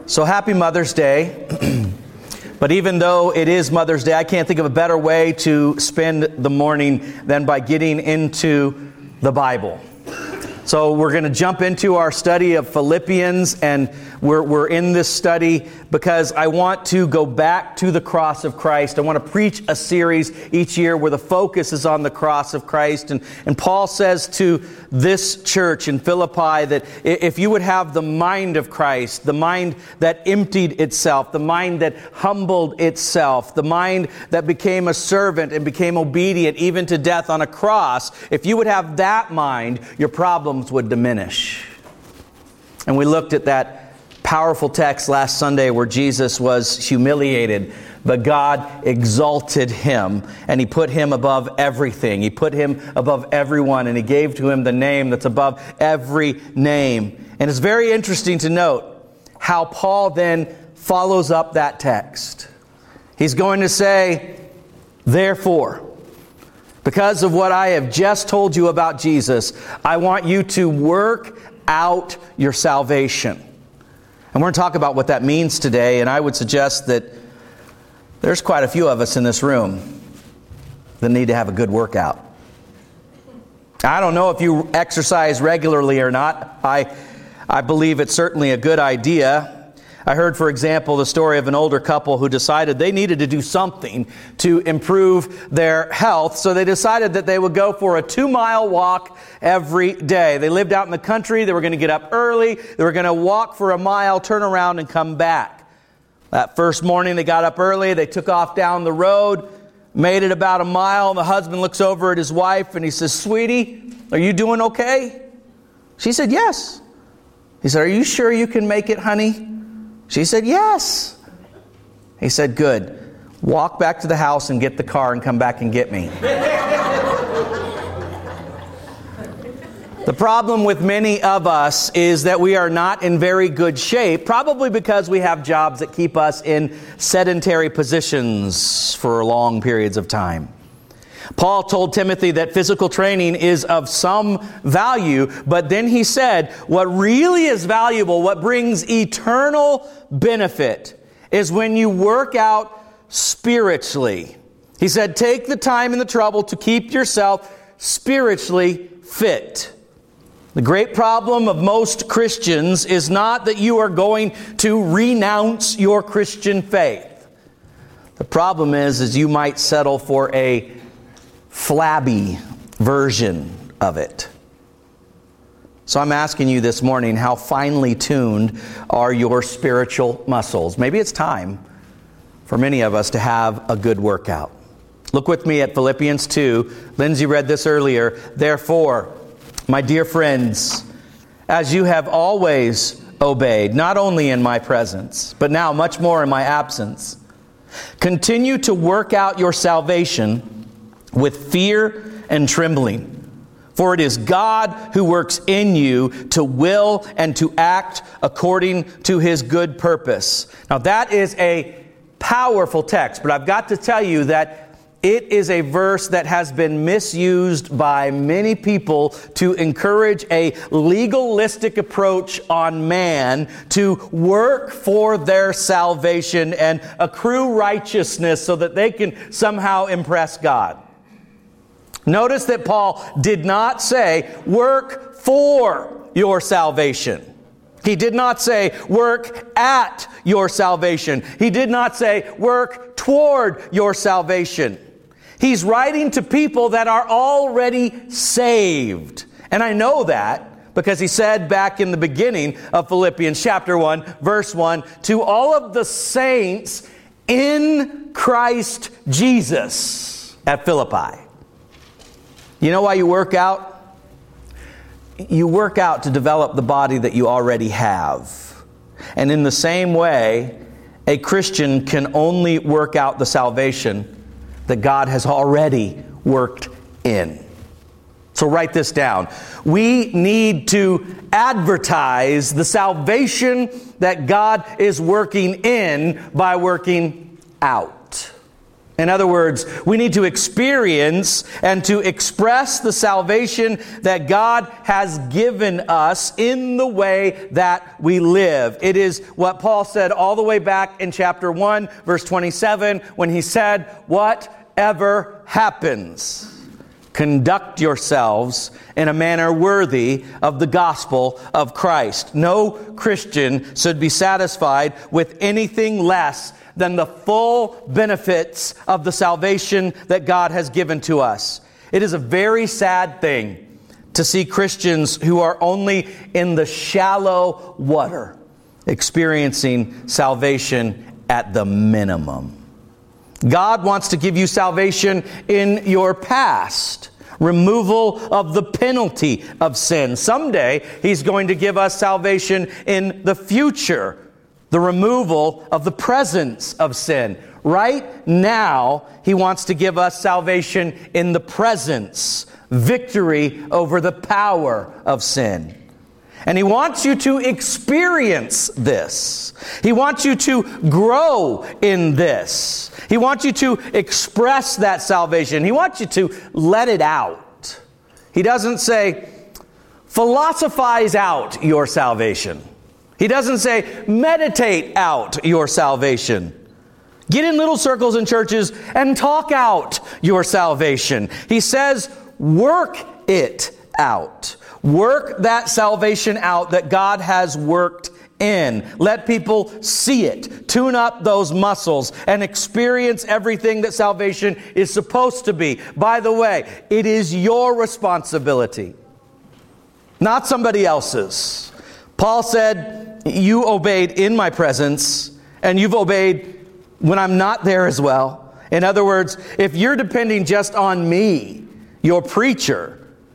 So happy Mother's Day. But even though it is Mother's Day, I can't think of a better way to spend the morning than by getting into the Bible. So we're going to jump into our study of Philippians, and we're in this study because I want to go back to the cross of Christ. I want to preach a series each year where the focus is on the cross of Christ. And Paul says to this church in Philippi that if you would have the mind of Christ, the mind that emptied itself, the mind that humbled itself, the mind that became a servant and became obedient even to death on a cross, if you would have that mind, your problems would diminish. And we looked at that powerful text last Sunday where Jesus was humiliated, but God exalted him, and He put him above everything. He put him above everyone, and He gave to him the name that's above every name. And it's very interesting to note how Paul then follows up that text. He's going to say, therefore, because of what I have just told you about Jesus, I want you to work out your salvation. And we're going to talk about what that means today, and I would suggest that there's quite a few of us in this room that need to have a good workout. I don't know if you exercise regularly or not. I believe it's certainly a good idea. I heard, for example, the story of an older couple who decided they needed to do something to improve their health. So they decided that they would go for a 2-mile walk every day. They lived out in the country. They were going to get up early. They were going to walk for a mile, turn around, and come back. That first morning, they got up early. They took off down the road, made it about a mile. And the husband looks over at his wife and he says, "Sweetie, are you doing okay?" She said, "Yes." He said, "Are you sure you can make it, honey?" She said, "Yes." He said, "Good. Walk back to the house and get the car and come back and get me." The problem with many of us is that we are not in very good shape, probably because we have jobs that keep us in sedentary positions for long periods of time. Paul told Timothy that physical training is of some value, but then he said, what really is valuable, what brings eternal benefit, is when you work out spiritually. He said, take the time and the trouble to keep yourself spiritually fit. The great problem of most Christians is not that you are going to renounce your Christian faith. The problem is you might settle for a flabby version of it. So I'm asking you this morning, how finely tuned are your spiritual muscles? Maybe it's time for many of us to have a good workout. Look with me at Philippians 2. Lindsay read this earlier. Therefore, my dear friends, as you have always obeyed, not only in my presence, but now much more in my absence, continue to work out your salvation with fear and trembling. For it is God who works in you to will and to act according to His good purpose. Now that is a powerful text, but I've got to tell you that it is a verse that has been misused by many people to encourage a legalistic approach on man to work for their salvation and accrue righteousness so that they can somehow impress God. Notice that Paul did not say, work for your salvation. He did not say, work at your salvation. He did not say, work toward your salvation. He's writing to people that are already saved. And I know that because he said back in the beginning of Philippians chapter 1, verse 1, to all of the saints in Christ Jesus at Philippi. You know why you work out? You work out to develop the body that you already have. And in the same way, a Christian can only work out the salvation that God has already worked in. So write this down. We need to advertise the salvation that God is working in by working out. In other words, we need to experience and to express the salvation that God has given us in the way that we live. It is what Paul said all the way back in chapter 1, verse 27, when he said, "Whatever happens, conduct yourselves in a manner worthy of the gospel of Christ." No Christian should be satisfied with anything less than the full benefits of the salvation that God has given to us. It is a very sad thing to see Christians who are only in the shallow water experiencing salvation at the minimum. God wants to give you salvation in your past, removal of the penalty of sin. Someday, He's going to give us salvation in the future, the removal of the presence of sin. Right now, He wants to give us salvation in the presence, victory over the power of sin. And He wants you to experience this. He wants you to grow in this. He wants you to express that salvation. He wants you to let it out. He doesn't say, philosophize out your salvation. He doesn't say, meditate out your salvation. Get in little circles in churches and talk out your salvation. He says, work it out. Work that salvation out that God has worked in. Let people see it. Tune up those muscles and experience everything that salvation is supposed to be. By the way, it is your responsibility, not somebody else's. Paul said, you obeyed in my presence, and you've obeyed when I'm not there as well. In other words, if you're depending just on me, your preacher,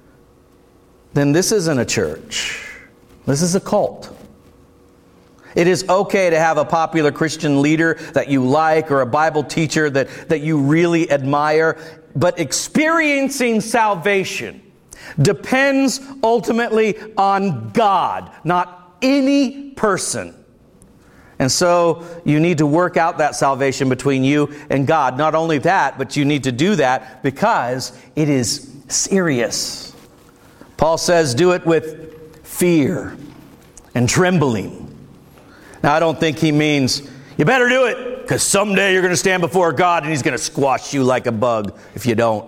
then this isn't a church. This is a cult. It is okay to have a popular Christian leader that you like or a Bible teacher that you really admire, but experiencing salvation depends ultimately on God, not any person. And so you need to work out that salvation between you and God. Not only that, but you need to do that because it is serious. Paul says, do it with fear and trembling. Now, I don't think he means, you better do it, because someday you're going to stand before God and He's going to squash you like a bug if you don't.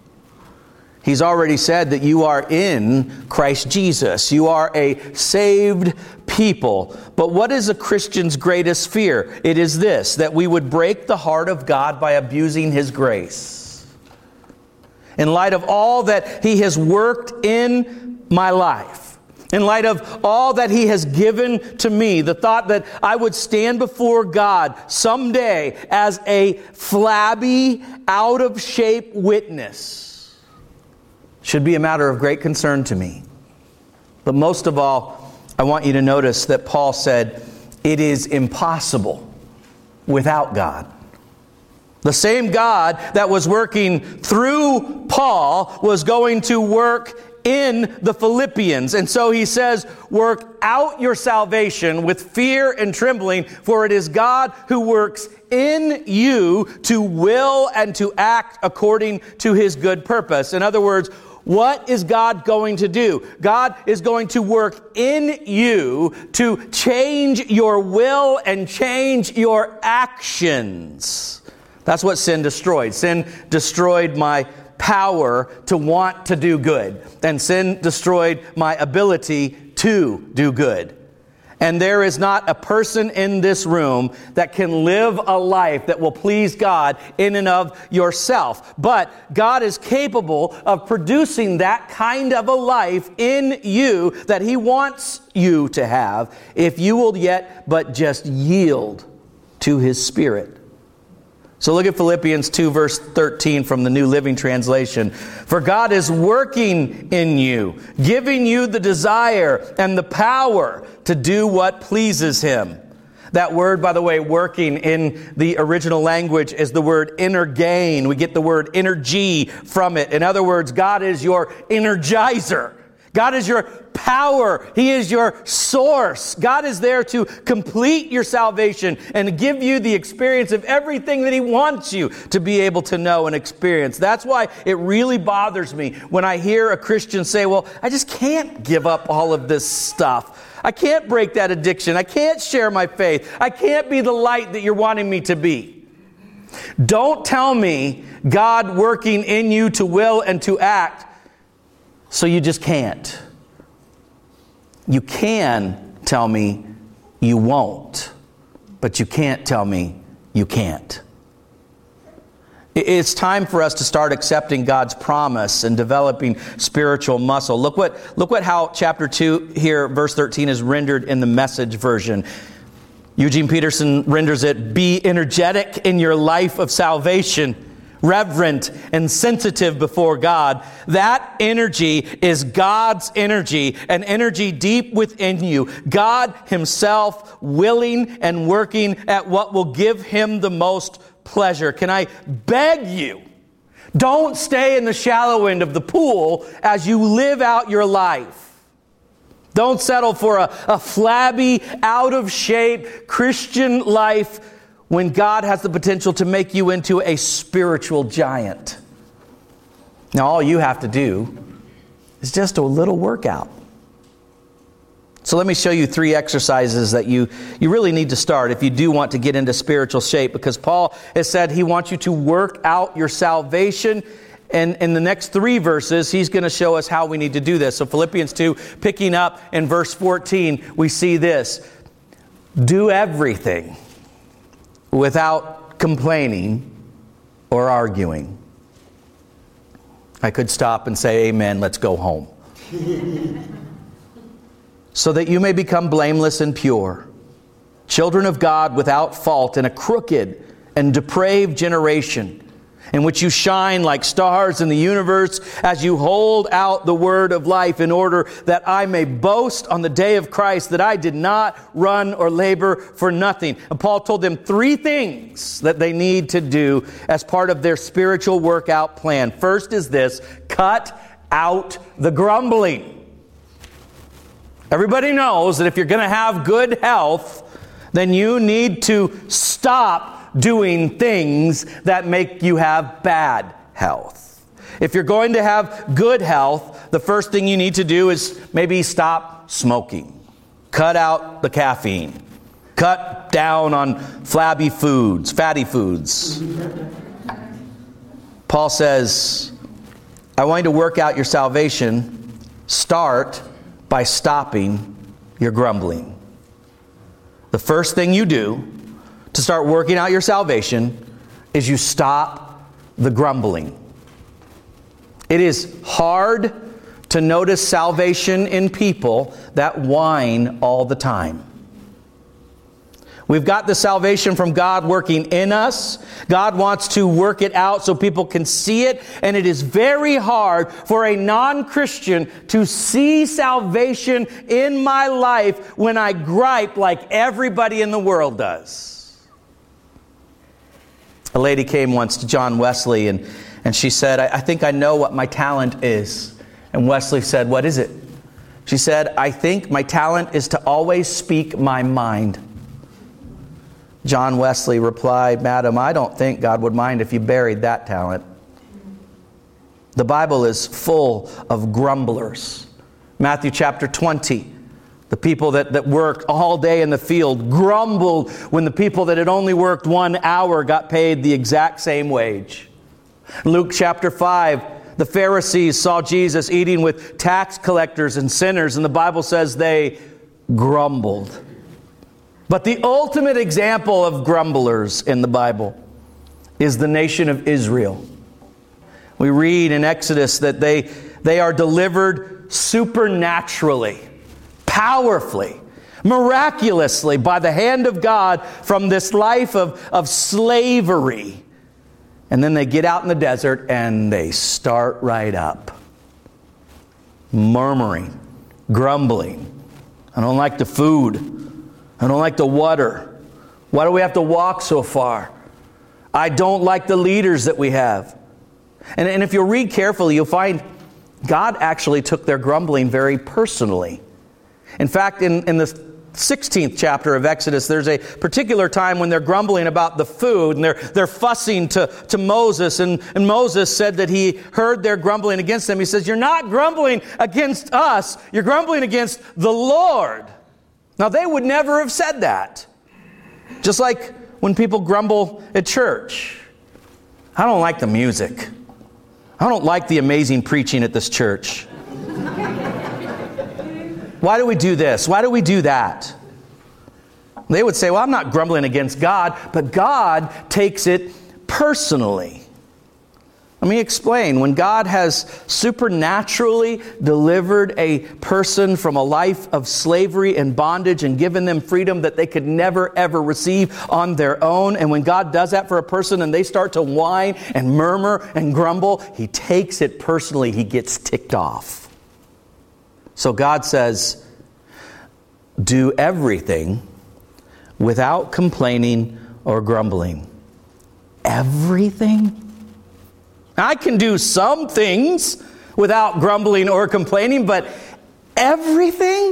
He's already said that you are in Christ Jesus. You are a saved people. But what is a Christian's greatest fear? It is this, that we would break the heart of God by abusing His grace. In light of all that He has worked in my life, in light of all that He has given to me, the thought that I would stand before God someday as a flabby, out-of-shape witness should be a matter of great concern to me. But most of all, I want you to notice that Paul said, it is impossible without God. The same God that was working through Paul was going to work in the Philippians. And so he says, work out your salvation with fear and trembling, for it is God who works in you to will and to act according to His good purpose. In other words, what is God going to do? God is going to work in you to change your will and change your actions. That's what sin destroyed. Sin destroyed my power to want to do good. And sin destroyed my ability to do good. And there is not a person in this room that can live a life that will please God in and of yourself. But God is capable of producing that kind of a life in you that He wants you to have if you will yet but just yield to His Spirit. So look at Philippians 2 verse 13 from the New Living Translation. For God is working in you, giving you the desire and the power to do what pleases Him. That word, by the way, working in the original language is the word energein. We get the word energy from it. In other words, God is your energizer. God is your power. He is your source. God is there to complete your salvation and give you the experience of everything that He wants you to be able to know and experience. That's why it really bothers me when I hear a Christian say, well, I just can't give up all of this stuff. I can't break that addiction. I can't share my faith. I can't be the light that you're wanting me to be. Don't tell me God working in you to will and to act so you just can't. You can tell me you won't, but you can't tell me you can't. It's time for us to start accepting God's promise and developing spiritual muscle. Look what how chapter 2 here, verse 13 is rendered in the Message version. Eugene Peterson renders it, be energetic in your life of salvation, reverent and sensitive before God. That energy is God's energy, an energy deep within you. God Himself willing and working at what will give Him the most pleasure. Can I beg you, don't stay in the shallow end of the pool as you live out your life. Don't settle for a flabby, out of shape Christian life when God has the potential to make you into a spiritual giant. Now, all you have to do is just a little workout. So let me show you 3 exercises that you really need to start if you do want to get into spiritual shape, because Paul has said he wants you to work out your salvation. And in the next 3 verses, he's going to show us how we need to do this. So Philippians 2, picking up in verse 14, we see this. Do everything without complaining or arguing. I could stop and say, amen, let's go home. So that you may become blameless and pure, children of God without fault in a crooked and depraved generation, in which you shine like stars in the universe as you hold out the word of life, in order that I may boast on the day of Christ that I did not run or labor for nothing. And Paul told them 3 things that they need to do as part of their spiritual workout plan. First is this: cut out the grumbling. Everybody knows that if you're going to have good health, then you need to stop doing things that make you have bad health. If you're going to have good health, the first thing you need to do is maybe stop smoking. Cut out the caffeine. Cut down on flabby foods, fatty foods. Paul says, I want you to work out your salvation. Start by stopping your grumbling. The first thing you do to start working out your salvation is you stop the grumbling. It is hard to notice salvation in people that whine all the time. We've got the salvation from God working in us. God wants to work it out so people can see it. And it is very hard for a non-Christian to see salvation in my life when I gripe like everybody in the world does. A lady came once to John Wesley and she said, I think I know what my talent is. And Wesley said, what is it? She said, I think my talent is to always speak my mind. John Wesley replied, Madam, I don't think God would mind if you buried that talent. The Bible is full of grumblers. Matthew chapter 20, the people that worked all day in the field grumbled when the people that had only worked 1 hour got paid the exact same wage. Luke chapter 5, the Pharisees saw Jesus eating with tax collectors and sinners, and the Bible says they grumbled. But the ultimate example of grumblers in the Bible is the nation of Israel. We read in Exodus that they are delivered supernaturally, powerfully, miraculously by the hand of God from this life of slavery. And then they get out in the desert and they start right up. Murmuring, grumbling. I don't like the food. I don't like the water. Why do we have to walk so far? I don't like the leaders that we have. And if you read carefully, you'll find God actually took their grumbling very personally. In fact, in the 16th chapter of Exodus, there's a particular time when they're grumbling about the food, and they're fussing to Moses, and Moses said that he heard their grumbling against them. He says, "You're not grumbling against us, you're grumbling against the Lord." Now, they would never have said that. Just like when people grumble at church. "I don't like the music. I don't like the amazing preaching at this church. Why do we do this? Why do we do that?" They would say, "Well, I'm not grumbling against God," but God takes it personally. Let me explain. When God has supernaturally delivered a person from a life of slavery and bondage and given them freedom that they could never, ever receive on their own, and when God does that for a person and they start to whine and murmur and grumble, He takes it personally. He gets ticked off. So God says, do everything without complaining or grumbling. Everything? I can do some things without grumbling or complaining, but everything?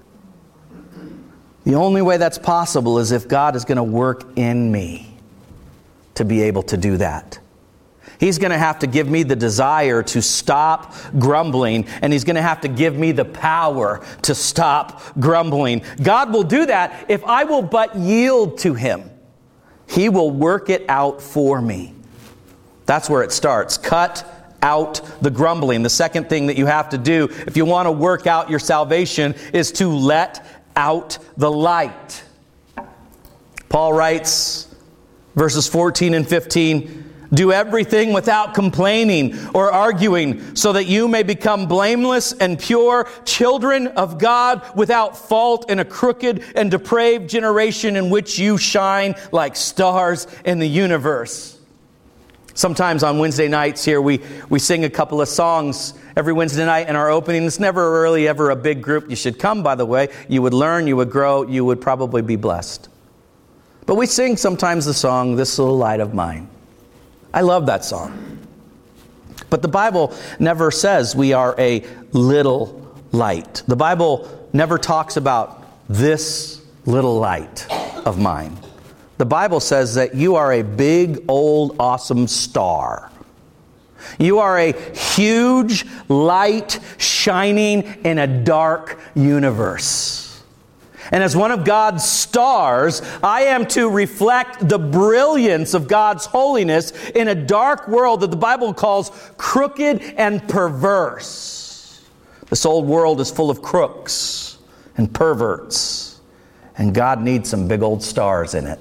The only way that's possible is if God is going to work in me to be able to do that. He's going to have to give me the desire to stop grumbling, and He's going to have to give me the power to stop grumbling. God will do that if I will but yield to Him. He will work it out for me. That's where it starts. Cut out the grumbling. The second thing that you have to do if you want to work out your salvation is to let out the light. Paul writes, verses 14 and 15, "Do everything without complaining or arguing, so that you may become blameless and pure, children of God, without fault in a crooked and depraved generation in which you shine like stars in the universe." Sometimes on Wednesday nights here, we sing a couple of songs every Wednesday night in our opening. It's never really ever a big group. You should come, by the way. You would learn, you would grow, you would probably be blessed. But we sing sometimes the song, "This Little Light of Mine." I love that song. But the Bible never says we are a little light. The Bible never talks about this little light of mine. The Bible says that you are a big, old, awesome star. You are a huge light shining in a dark universe. And as one of God's stars, I am to reflect the brilliance of God's holiness in a dark world that the Bible calls crooked and perverse. This old world is full of crooks and perverts, and God needs some big old stars in it.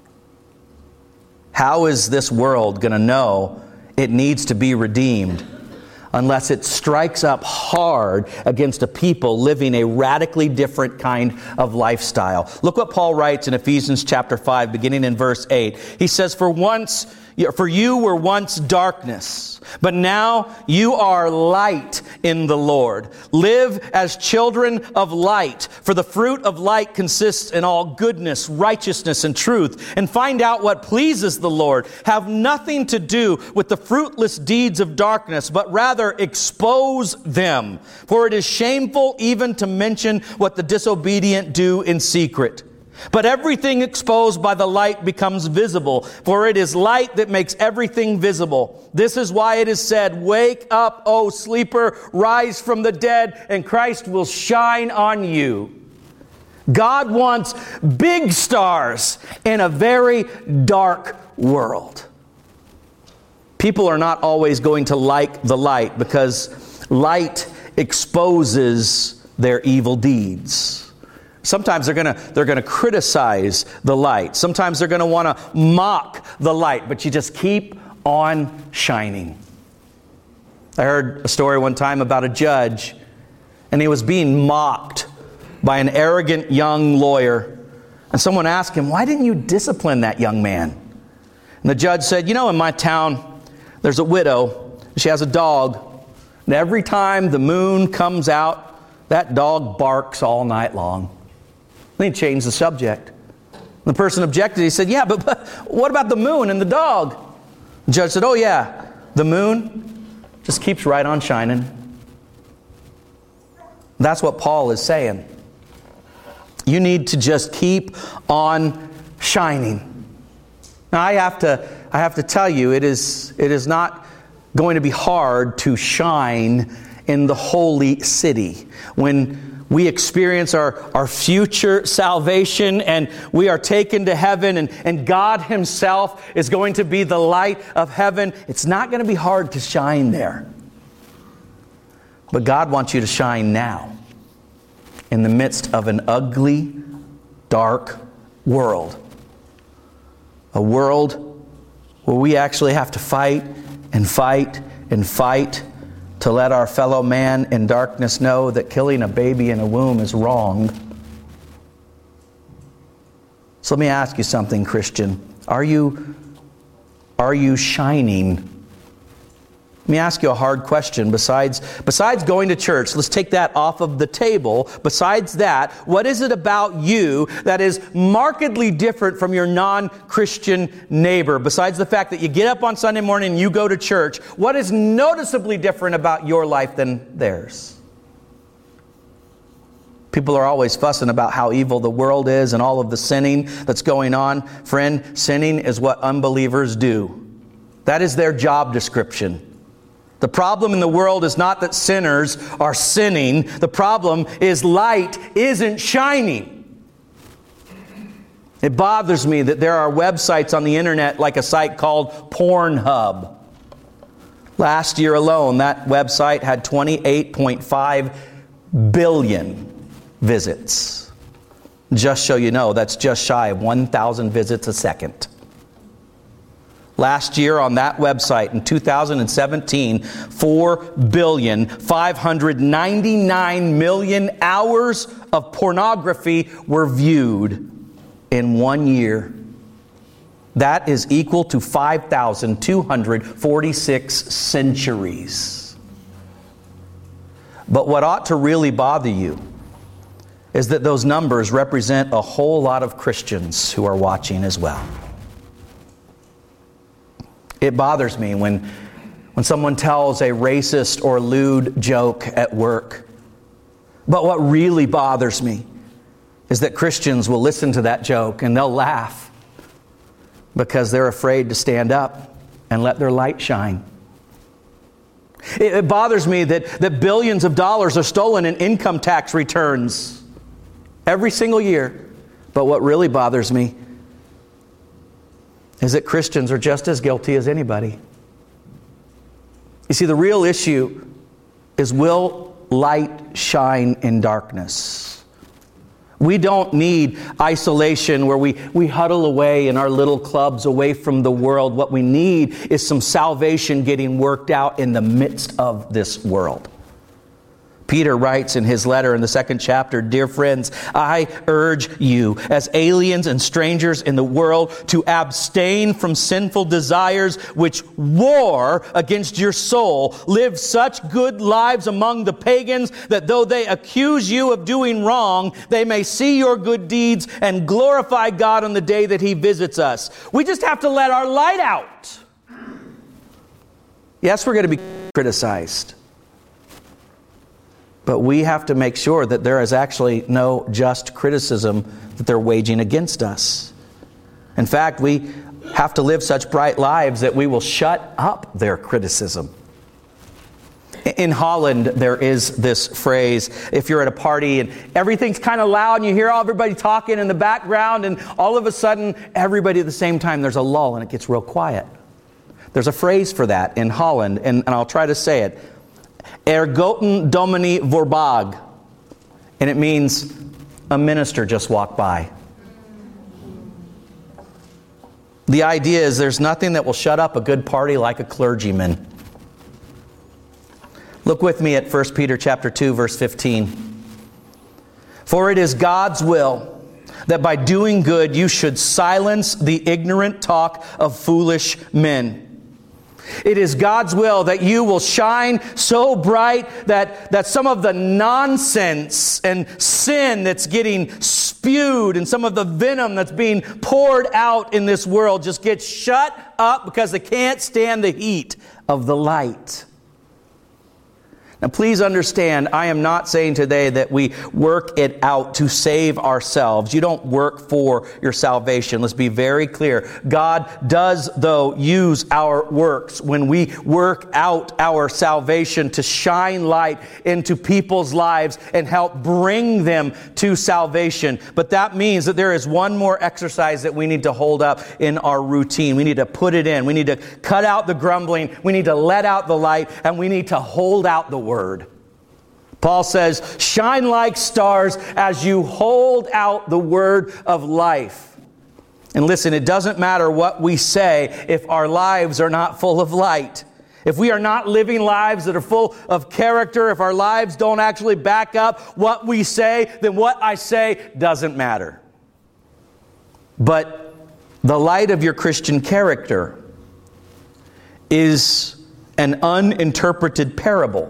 How is this world going to know it needs to be redeemed unless it strikes up hard against a people living a radically different kind of lifestyle? Look what Paul writes in Ephesians chapter 5, beginning in verse 8. He says, For you were once darkness, but now you are light in the Lord. Live as children of light, for the fruit of light consists in all goodness, righteousness, and truth. And find out what pleases the Lord. Have nothing to do with the fruitless deeds of darkness, but rather expose them. For it is shameful even to mention what the disobedient do in secret. But everything exposed by the light becomes visible, for it is light that makes everything visible. This is why it is said, "Wake up, O sleeper, rise from the dead, and Christ will shine on you." God wants big stars in a very dark world. People are not always going to like the light because light exposes their evil deeds. Sometimes they're going to criticize the light. Sometimes they're going to want to mock the light, but you just keep on shining. I heard a story one time about a judge, and he was being mocked by an arrogant young lawyer. And someone asked him, "Why didn't you discipline that young man?" And the judge said, "In my town, there's a widow. She has a dog. And every time the moon comes out, that dog barks all night long." Then he changed the subject. The person objected. He said, "Yeah, but what about the moon and the dog?" The judge said, "Oh yeah, the moon just keeps right on shining. That's what Paul is saying. You need to just keep on shining. Now I have to tell you, it is not going to be hard to shine in the holy city. When we experience our future salvation and we are taken to heaven and God Himself is going to be the light of heaven, it's not going to be hard to shine there. But God wants you to shine now in the midst of an ugly, dark world. A world where we actually have to fight and fight and fight to let our fellow man in darkness know that killing a baby in a womb is wrong. So let me ask you something, Christian. Are you shining? Let me ask you a hard question. Besides going to church, let's take that off of the table. Besides that, what is it about you that is markedly different from your non-Christian neighbor? Besides the fact that you get up on Sunday morning and you go to church, what is noticeably different about your life than theirs? People are always fussing about how evil the world is and all of the sinning that's going on. Friend, sinning is what unbelievers do. That is their job description. The problem in the world is not that sinners are sinning. The problem is light isn't shining. It bothers me that there are websites on the internet like a site called Pornhub. Last year alone, that website had 28.5 billion visits. Just so you know, that's just shy of 1,000 visits a second. Last year on that website in 2017, 4,599,000,000 hours of pornography were viewed in 1 year. That is equal to 5,246 centuries. But what ought to really bother you is that those numbers represent a whole lot of Christians who are watching as well. It bothers me when someone tells a racist or lewd joke at work. But what really bothers me is that Christians will listen to that joke and they'll laugh because they're afraid to stand up and let their light shine. It bothers me that billions of dollars are stolen in income tax returns every single year. But what really bothers me is that Christians are just as guilty as anybody. You see, the real issue is, will light shine in darkness? We don't need isolation where we huddle away in our little clubs away from the world. What we need is some salvation getting worked out in the midst of this world. Peter writes in his letter in the 2nd chapter, "Dear friends, I urge you as aliens and strangers in the world to abstain from sinful desires which war against your soul. Live such good lives among the pagans that though they accuse you of doing wrong, they may see your good deeds and glorify God on the day that He visits us." We just have to let our light out. Yes, we're going to be criticized. But we have to make sure that there is actually no just criticism that they're waging against us. In fact, we have to live such bright lives that we will shut up their criticism. In Holland, there is this phrase, if you're at a party and everything's kind of loud and you hear everybody talking in the background and all of a sudden, everybody at the same time, there's a lull and it gets real quiet. There's a phrase for that in Holland, and I'll try to say it. Ergoten Domini Voorbij. And it means a minister just walked by. The idea is there's nothing that will shut up a good party like a clergyman. Look with me at 1 Peter chapter 2, verse 15. "For it is God's will that by doing good you should silence the ignorant talk of foolish men." It is God's will that you will shine so bright that some of the nonsense and sin that's getting spewed and some of the venom that's being poured out in this world just gets shut up because they can't stand the heat of the light. Now, please understand, I am not saying today that we work it out to save ourselves. You don't work for your salvation. Let's be very clear. God does, though, use our works when we work out our salvation to shine light into people's lives and help bring them to salvation. But that means that there is one more exercise that we need to hold up in our routine. We need to put it in. We need to cut out the grumbling. We need to let out the light, and we need to hold out the Word. Paul says, shine like stars as you hold out the word of life. And listen, it doesn't matter what we say if our lives are not full of light. If we are not living lives that are full of character, if our lives don't actually back up what we say, then what I say doesn't matter. But the light of your Christian character is an uninterpreted parable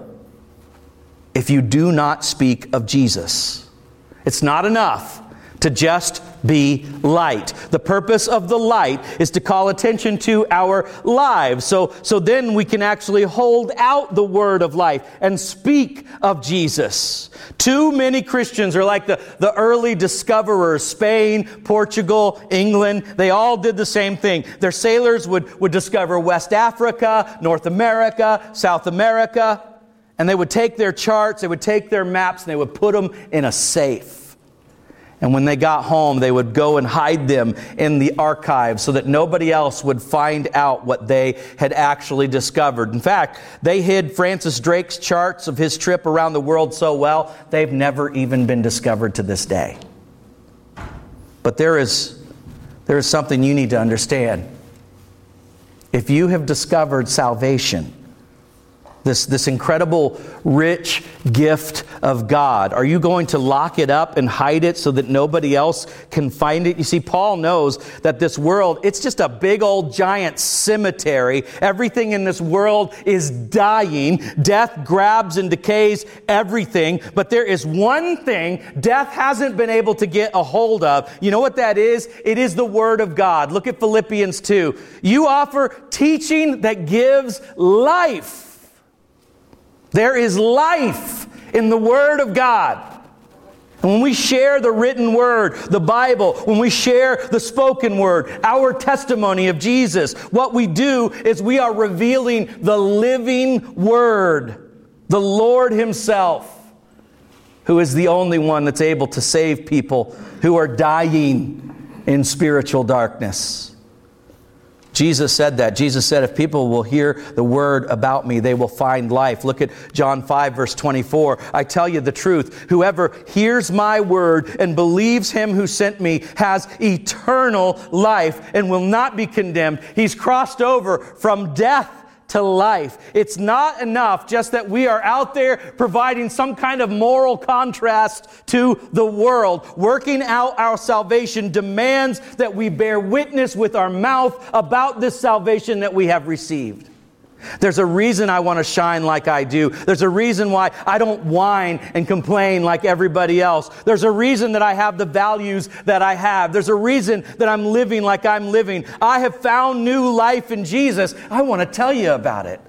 if you do not speak of Jesus. It's not enough to just be light. The purpose of the light is to call attention to our lives. So then we can actually hold out the word of life and speak of Jesus. Too many Christians are like the early discoverers. Spain, Portugal, England, they all did the same thing. Their sailors would discover West Africa, North America, South America, and they would take their charts, they would take their maps, and they would put them in a safe. And when they got home, they would go and hide them in the archives so that nobody else would find out what they had actually discovered. In fact, they hid Francis Drake's charts of his trip around the world so well, they've never even been discovered to this day. But there is something you need to understand. If you have discovered salvation, this incredible, rich gift of God, are you going to lock it up and hide it so that nobody else can find it? You see, Paul knows that this world, it's just a big old giant cemetery. Everything in this world is dying. Death grabs and decays everything. But there is one thing death hasn't been able to get a hold of. You know what that is? It is the Word of God. Look at Philippians 2. You offer teaching that gives life. There is life in the Word of God. And when we share the written Word, the Bible, when we share the spoken Word, our testimony of Jesus, what we do is we are revealing the living Word, the Lord Himself, who is the only one that's able to save people who are dying in spiritual darkness. Jesus said that. Jesus said, if people will hear the word about me, they will find life. Look at John 5, verse 24. I tell you the truth. Whoever hears my word and believes him who sent me has eternal life and will not be condemned. He's crossed over from death to life. It's not enough just that we are out there providing some kind of moral contrast to the world. Working out our salvation demands that we bear witness with our mouth about this salvation that we have received. There's a reason I want to shine like I do. There's a reason why I don't whine and complain like everybody else. There's a reason that I have the values that I have. There's a reason that I'm living like I'm living. I have found new life in Jesus. I want to tell you about it.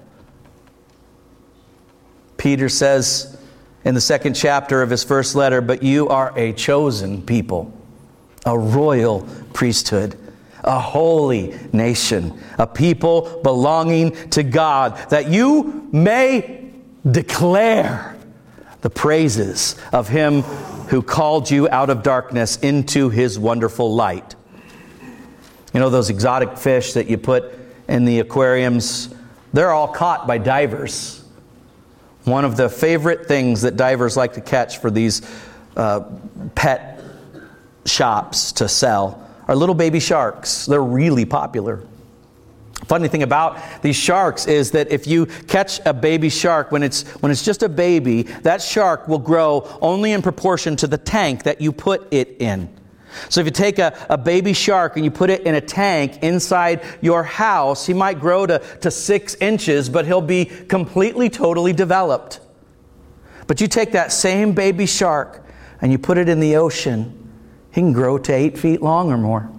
Peter says in the 2nd chapter of his first letter, but you are a chosen people, a royal priesthood, a holy nation, a people belonging to God, that you may declare the praises of Him who called you out of darkness into His wonderful light. You know those exotic fish that you put in the aquariums? They're all caught by divers. One of the favorite things that divers like to catch for these pet shops to sell are little baby sharks. They're really popular. Funny thing about these sharks is that if you catch a baby shark when it's just a baby, that shark will grow only in proportion to the tank that you put it in. So if you take a baby shark and you put it in a tank inside your house, he might grow to 6 inches, but he'll be completely, totally developed. But you take that same baby shark and you put it in the ocean, he can grow to 8 feet long or more.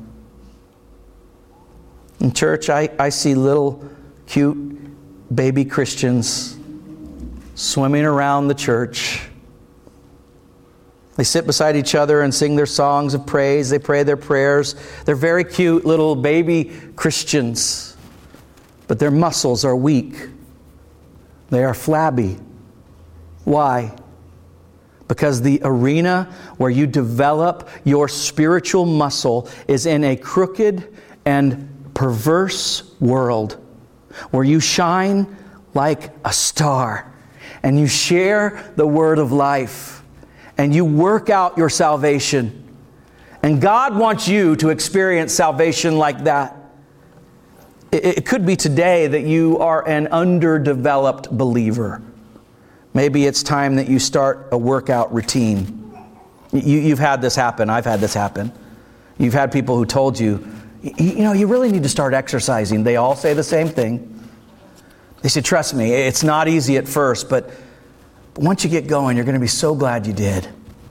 In church, I see little, cute baby Christians swimming around the church. They sit beside each other and sing their songs of praise. They pray their prayers. They're very cute little baby Christians, but their muscles are weak. They are flabby. Why? Because the arena where you develop your spiritual muscle is in a crooked and perverse world where you shine like a star and you share the word of life and you work out your salvation. And God wants you to experience salvation like that. It could be today that you are an underdeveloped believer. Maybe it's time that you start a workout routine. You've had this happen. I've had this happen. You've had people who told you, you really need to start exercising. They all say the same thing. They say, trust me, it's not easy at first, but once you get going, you're going to be so glad you did.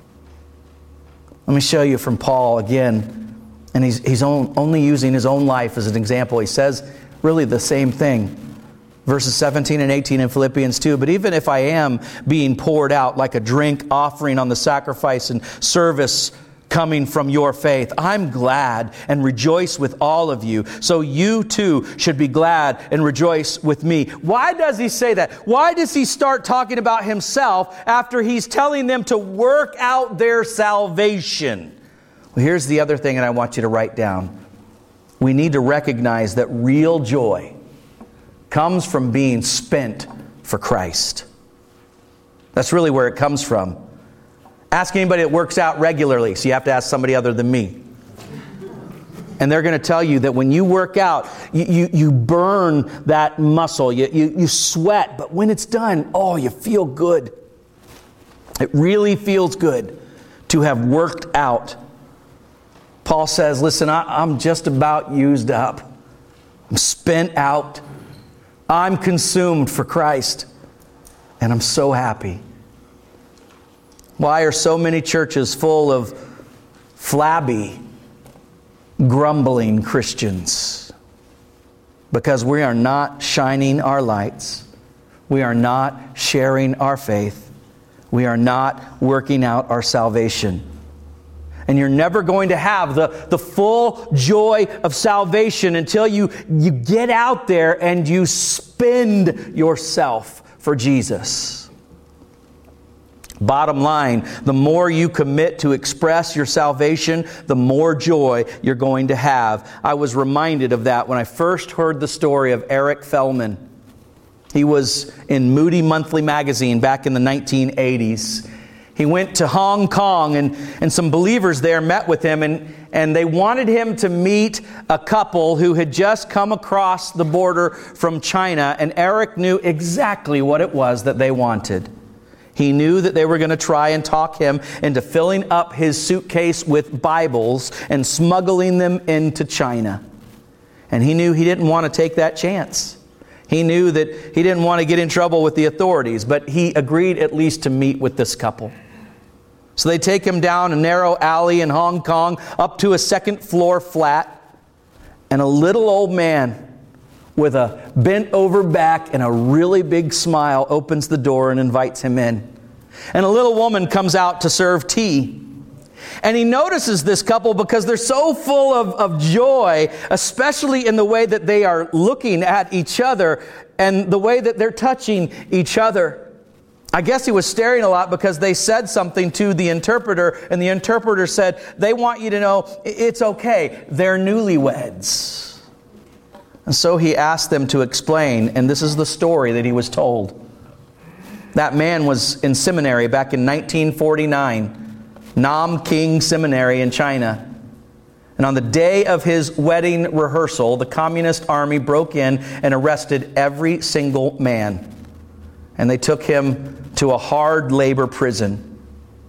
Let me show you from Paul again. And he's only using his own life as an example. He says really the same thing. Verses 17 and 18 in Philippians 2. But even if I am being poured out like a drink offering on the sacrifice and service coming from your faith, I'm glad and rejoice with all of you. So you too should be glad and rejoice with me. Why does he say that? Why does he start talking about himself after he's telling them to work out their salvation? Well, here's the other thing, and I want you to write down. We need to recognize that real joy comes from being spent for Christ. That's really where it comes from. Ask anybody that works out regularly, so you have to ask somebody other than me. And they're going to tell you that when you work out, you burn that muscle, you sweat, but when it's done, you feel good. It really feels good to have worked out. Paul says, listen, I'm just about used up. I'm spent out. I'm consumed for Christ. And I'm so happy. Why are so many churches full of flabby, grumbling Christians? Because we are not shining our lights. We are not sharing our faith. We are not working out our salvation. And you're never going to have the full joy of salvation until you get out there and you spend yourself for Jesus. Bottom line, the more you commit to express your salvation, the more joy you're going to have. I was reminded of that when I first heard the story of Eric Feldman. He was in Moody Monthly magazine back in the 1980s. He went to Hong Kong and some believers there met with him and they wanted him to meet a couple who had just come across the border from China, and Eric knew exactly what it was that they wanted. He knew that they were going to try and talk him into filling up his suitcase with Bibles and smuggling them into China. And he knew he didn't want to take that chance. He knew that he didn't want to get in trouble with the authorities, but he agreed at least to meet with this couple. So they take him down a narrow alley in Hong Kong up to a second floor flat, and a little old man with a bent over back and a really big smile opens the door and invites him in. And a little woman comes out to serve tea. And he notices this couple because they're so full of joy, especially in the way that they are looking at each other and the way that they're touching each other. I guess he was staring a lot because they said something to the interpreter, and the interpreter said, they want you to know it's okay. They're newlyweds. And so he asked them to explain, and this is the story that he was told. That man was in seminary back in 1949, Nam King Seminary in China. And on the day of his wedding rehearsal, the Communist Army broke in and arrested every single man. And they took him to a hard labor prison.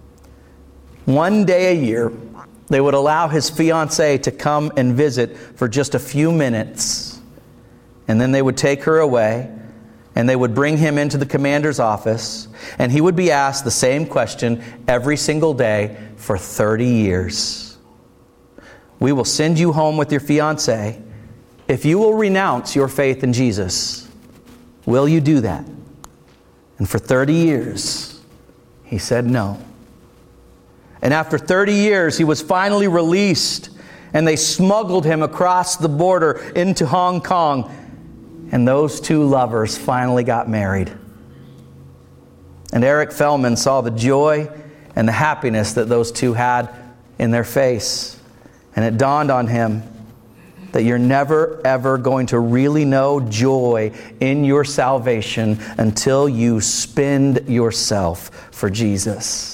One day a year, they would allow his fiancée to come and visit for just a few minutes. And then they would take her away, and they would bring him into the commander's office, and he would be asked the same question every single day for 30 years. We will send you home with your fiancée if you will renounce your faith in Jesus. Will you do that? And for 30 years, he said no. And after 30 years, he was finally released, and they smuggled him across the border into Hong Kong. And those two lovers finally got married. And Eric Feldman saw the joy and the happiness that those two had in their face. And it dawned on him that you're never, ever going to really know joy in your salvation until you spend yourself for Jesus.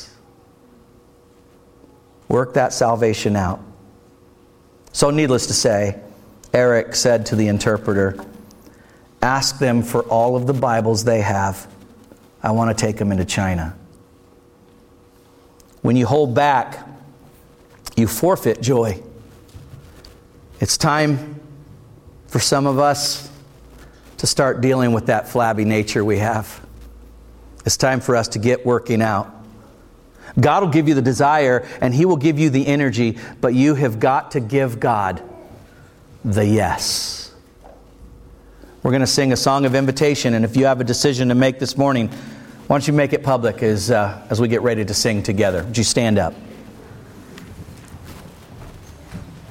Work that salvation out. So needless to say, Eric said to the interpreter, ask them for all of the Bibles they have. I want to take them into China. When you hold back, you forfeit joy. It's time for some of us to start dealing with that flabby nature we have. It's time for us to get working out. God will give you the desire and He will give you the energy, but you have got to give God the yes. We're going to sing a song of invitation, and if you have a decision to make this morning, why don't you make it public as we get ready to sing together? Would you stand up?